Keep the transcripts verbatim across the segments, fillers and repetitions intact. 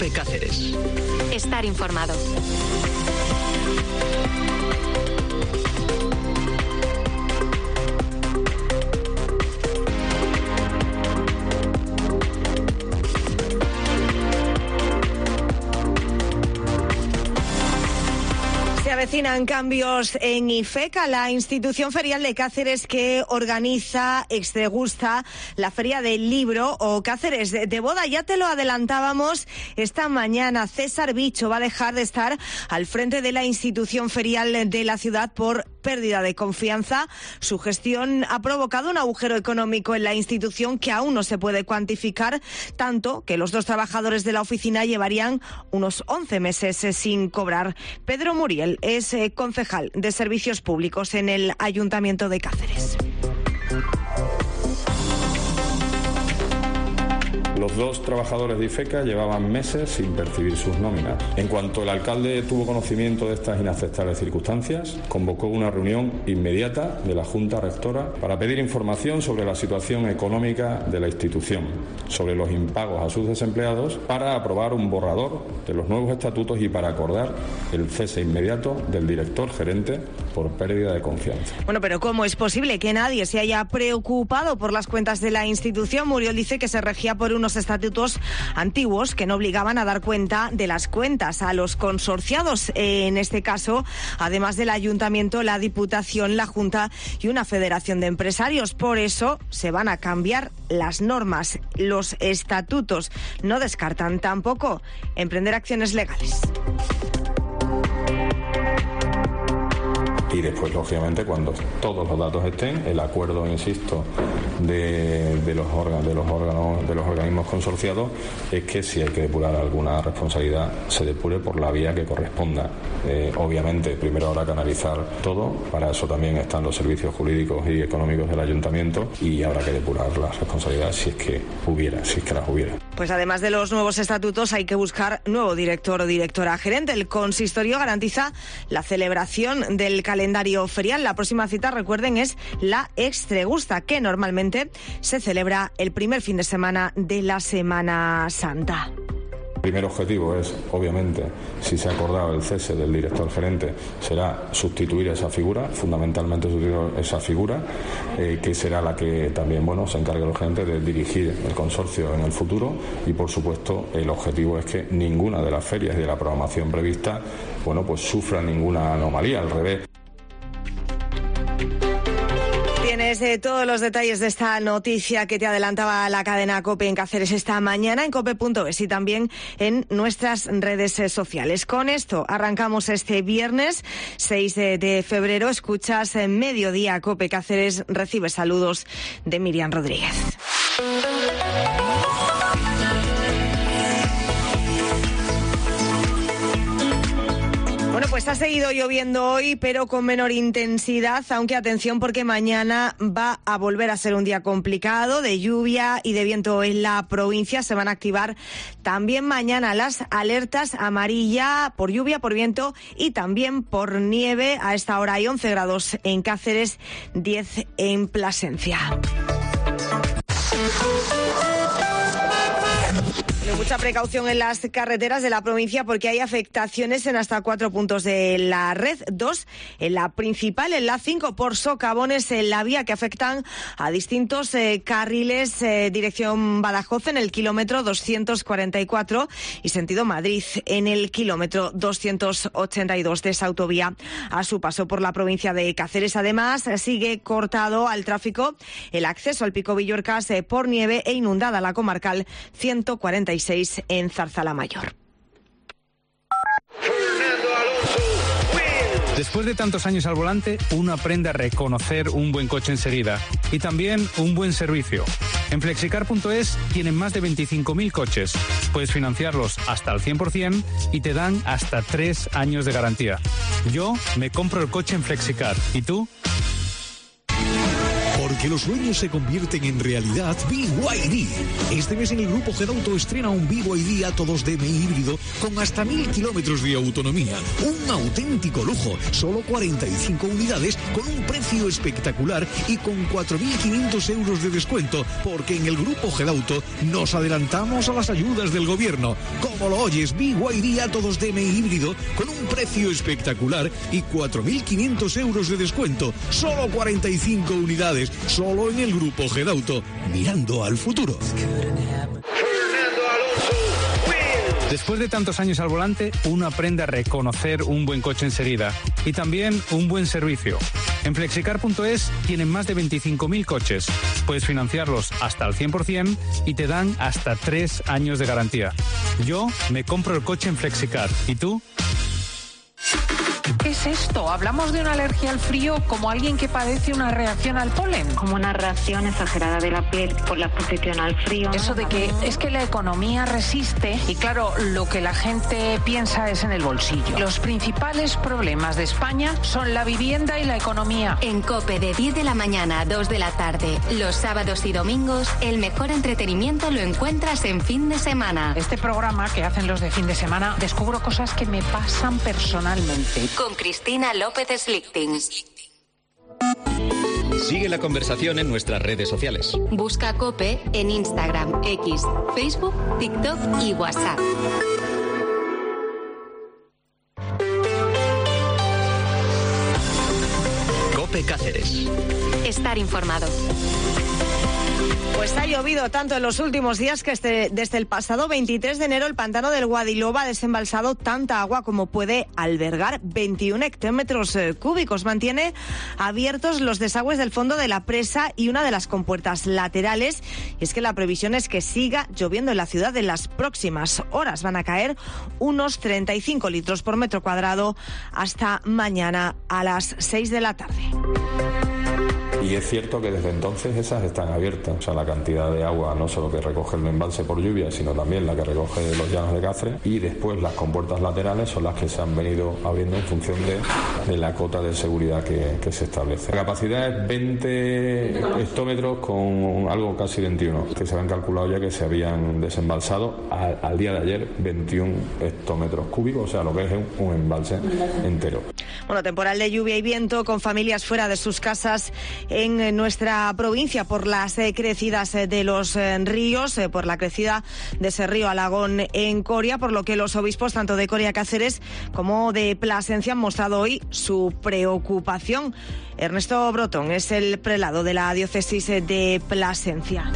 COPE Cáceres. Estar informado. Se avecinan cambios en IFECA, la institución ferial de Cáceres que organiza Extregusta, la Feria del Libro o Cáceres de Boda. Ya te lo adelantábamos esta mañana. César Bicho va a dejar de estar al frente de la institución ferial de la ciudad por pérdida de confianza. Su gestión ha provocado un agujero económico en la institución que aún no se puede cuantificar, tanto que los dos trabajadores de la oficina llevarían unos once meses sin cobrar. Pedro Muriel es eh, concejal de Servicios Públicos en el Ayuntamiento de Cáceres. Los dos trabajadores de IFECA llevaban meses sin percibir sus nóminas. En cuanto el alcalde tuvo conocimiento de estas inaceptables circunstancias, convocó una reunión inmediata de la Junta Rectora para pedir información sobre la situación económica de la institución, sobre los impagos a sus desempleados, para aprobar un borrador de los nuevos estatutos y para acordar el cese inmediato del director gerente por pérdida de confianza. Bueno, pero ¿cómo es posible que nadie se haya preocupado por las cuentas de la institución? Muriel dice que se regía por unos estatutos antiguos que no obligaban a dar cuenta de las cuentas a los consorciados. En este caso, además del Ayuntamiento, la Diputación, la Junta y una federación de empresarios. Por eso se van a cambiar las normas, los estatutos. No descartan tampoco emprender acciones legales. Y después, lógicamente, cuando todos los datos estén, el acuerdo, insisto, de, de, los, órganos, de, los, órganos, de los organismos consorciados es que si hay que depurar alguna responsabilidad, se depure por la vía que corresponda. Eh, obviamente, primero habrá que analizar todo, para eso también están los servicios jurídicos y económicos del Ayuntamiento, y habrá que depurar las responsabilidades si es que hubiera, si es que las hubiera. Pues además de los nuevos estatutos, hay que buscar nuevo director o directora gerente. El consistorio garantiza la celebración del calendario ferial. La próxima cita, recuerden, es la Extregusta, que normalmente se celebra el primer fin de semana de la Semana Santa. El primer objetivo es, obviamente, si se ha acordado el cese del director gerente, será sustituir esa figura, fundamentalmente sustituir esa figura, eh, que será la que también, bueno, se encargue urgente de dirigir el consorcio en el futuro, y por supuesto el objetivo es que ninguna de las ferias y de la programación prevista, bueno, pues sufra ninguna anomalía, al revés. Tienes eh, todos los detalles de esta noticia que te adelantaba la cadena COPE en Cáceres esta mañana en cope punto es y también en nuestras redes eh, sociales. Con esto arrancamos este viernes seis de febrero. Escuchas en Mediodía COPE Cáceres. Recibe saludos de Miriam Rodríguez. Bueno, pues ha seguido lloviendo hoy, pero con menor intensidad, aunque atención porque mañana va a volver a ser un día complicado de lluvia y de viento en la provincia. Se van a activar también mañana las alertas amarilla por lluvia, por viento y también por nieve. A esta hora hay once grados en Cáceres, diez en Plasencia. Mucha precaución en las carreteras de la provincia porque hay afectaciones en hasta cuatro puntos de la red. Dos en la principal, en la cinco por socavones en la vía que afectan a distintos eh, carriles, eh, dirección Badajoz en el kilómetro doscientos cuarenta y cuatro y sentido Madrid en el kilómetro doscientos ochenta y dos de esa autovía a su paso por la provincia de Cáceres. Además, sigue cortado al tráfico el acceso al Pico Villorcas eh, por nieve e inundada la comarcal ciento cuarenta y seis en Zarzalamayor. Después de tantos años al volante, uno aprende a reconocer un buen coche enseguida y también un buen servicio. En flexicar punto es tienen más de veinticinco mil coches. Puedes financiarlos hasta al cien por ciento y te dan hasta tres años de garantía. Yo me compro el coche en Flexicar. ¿Y tú? Porque que los sueños se convierten en realidad, B Y D. Este mes en el Grupo Gedauto estrena un B Y D Atto dos D M I híbrido con hasta mil kilómetros de autonomía. Un auténtico lujo, solo cuarenta y cinco unidades con un precio espectacular y con cuatro mil quinientos euros de descuento, porque en el Grupo Gedauto nos adelantamos a las ayudas del gobierno. Como lo oyes, B Y D Atto dos D M I híbrido con un precio espectacular y cuatro mil quinientos euros de descuento. Solo cuarenta y cinco unidades, solo en el Grupo Gedauto, mirando al futuro. Después de tantos años al volante, uno aprende a reconocer un buen coche enseguida y también un buen servicio. En Flexicar punto es tienen más de veinticinco mil coches. Puedes financiarlos hasta al cien por ciento y te dan hasta tres años de garantía. Yo me compro el coche en Flexicar. ¿Y tú? ¿Qué es esto? ¿Hablamos de una alergia al frío como alguien que padece una reacción al polen? Como una reacción exagerada de la piel por la exposición al frío. Eso de que es que la economía resiste y claro, lo que la gente piensa es en el bolsillo. Los principales problemas de España son la vivienda y la economía. En COPE de diez de la mañana a dos de la tarde, los sábados y domingos, el mejor entretenimiento lo encuentras en fin de semana. Este programa que hacen los de fin de semana, descubro cosas que me pasan personalmente. Con Cristina López Slichting. Sigue la conversación en nuestras redes sociales. Busca COPE en Instagram, X, Facebook, TikTok y WhatsApp. COPE Cáceres. Estar informado. Pues ha llovido tanto en los últimos días que este, desde el pasado veintitrés de enero el pantano del Guadiloba ha desembalsado tanta agua como puede albergar veintiún hectómetros eh, cúbicos. Mantiene abiertos los desagües del fondo de la presa y una de las compuertas laterales. Y es que la previsión es que siga lloviendo en la ciudad en las próximas horas. Van a caer unos treinta y cinco litros por metro cuadrado hasta mañana a las seis de la tarde. Y es cierto que desde entonces esas están abiertas, o sea, la cantidad de agua no solo que recoge el embalse por lluvia, sino también la que recoge los llanos de Cáceres, y después las compuertas laterales son las que se han venido abriendo en función de, de la cota de seguridad que, que se establece. La capacidad es veinte hectómetros con algo casi veintiuno, que se habían calculado ya que se habían desembalsado al, al día de ayer veintiún hectómetros cúbicos, o sea, lo que es un, un embalse entero. Bueno, temporal de lluvia y viento con familias fuera de sus casas en nuestra provincia por las eh, crecidas eh, de los eh, ríos, eh, por la crecida de ese río Alagón en Coria, por lo que los obispos tanto de Coria Cáceres como de Plasencia han mostrado hoy su preocupación. Ernesto Brotón es el prelado de la diócesis de Plasencia.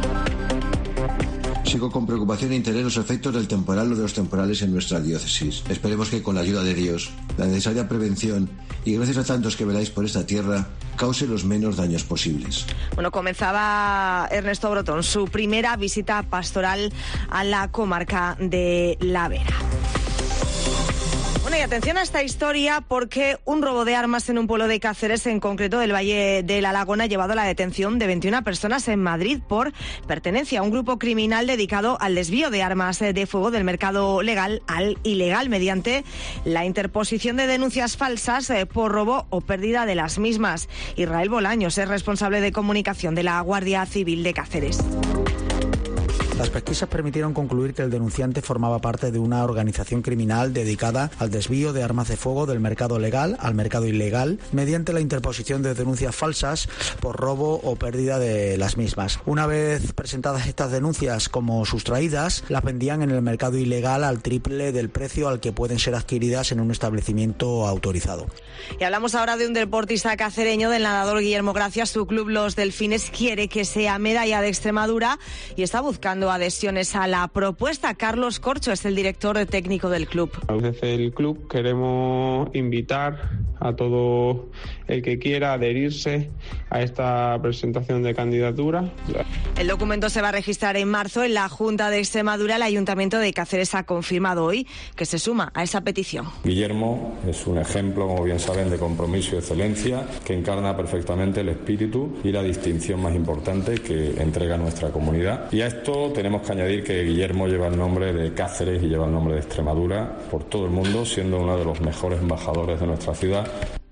Sigo con preocupación e interés los efectos del temporal o de los temporales en nuestra diócesis. Esperemos que con la ayuda de Dios, la necesaria prevención y gracias a tantos que veláis por esta tierra, cause los menos daños posibles. Bueno, comenzaba Ernesto Brotón su primera visita pastoral a la comarca de La Vera. Bueno, y atención a esta historia porque un robo de armas en un pueblo de Cáceres, en concreto del Valle de la Lagona, ha llevado a la detención de veintiuna personas en Madrid por pertenencia a un grupo criminal dedicado al desvío de armas de fuego del mercado legal al ilegal mediante la interposición de denuncias falsas por robo o pérdida de las mismas. Israel Bolaños es responsable de comunicación de la Guardia Civil de Cáceres. Las pesquisas permitieron concluir que el denunciante formaba parte de una organización criminal dedicada al desvío de armas de fuego del mercado legal al mercado ilegal mediante la interposición de denuncias falsas por robo o pérdida de las mismas. Una vez presentadas estas denuncias como sustraídas, las vendían en el mercado ilegal al triple del precio al que pueden ser adquiridas en un establecimiento autorizado. Y hablamos ahora de un deportista cacereño, del nadador Guillermo Gracias. Su club, Los Delfines, quiere que sea medalla de Extremadura y está buscando adhesiones a la propuesta. Carlos Corcho es el director técnico del club. Desde el club queremos invitar a todo el que quiera adherirse a esta presentación de candidatura. El documento se va a registrar en marzo en la Junta de Extremadura. El Ayuntamiento de Cáceres ha confirmado hoy que se suma a esa petición. Guillermo es un ejemplo, como bien saben, de compromiso y excelencia que encarna perfectamente el espíritu y la distinción más importante que entrega nuestra comunidad. Y a esto tenemos que añadir que Guillermo lleva el nombre de Cáceres y lleva el nombre de Extremadura por todo el mundo, siendo uno de los mejores embajadores de nuestra ciudad.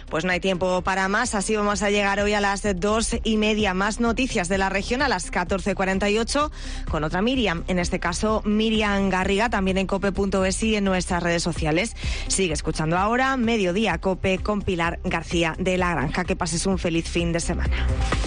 Pues no hay tiempo para más, así vamos a llegar hoy a las dos y media. Más noticias de la región a las catorce cuarenta y ocho con otra Miriam, en este caso Miriam Garriga, también en cope punto es y en nuestras redes sociales. Sigue escuchando ahora Mediodía Cope con Pilar García de la Granja. Que pases un feliz fin de semana.